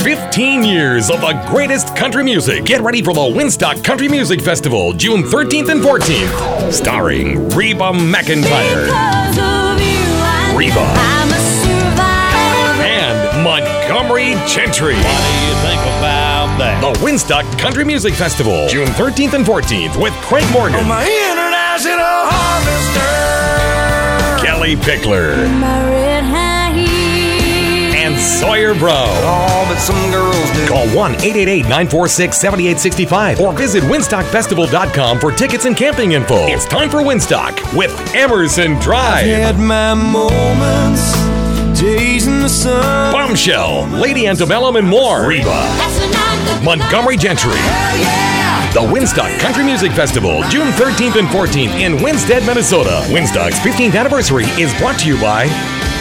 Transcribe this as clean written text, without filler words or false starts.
15 years of the greatest country music. Get ready for the Winstock Country Music Festival, June 13th and 14th. Starring Reba McEntire, Reba, and Montgomery Gentry. What do you think about that? The Winstock Country Music Festival, June 13th and 14th with Craig Morgan, My international harvester, Kelly Pickler, and Sawyer Bro. all that some girls do. Call 1-888-946-7865 or visit WinstockFestival.com for tickets and camping info. It's time for Winstock with Emerson Drive, Had my moments, days in the sun. Bombshell, Lady Antebellum, and more. Reba, Montgomery Gentry. The Winstock Country Music Festival, June 13th and 14th in Winstead, Minnesota. Winstock's 15th anniversary is brought to you by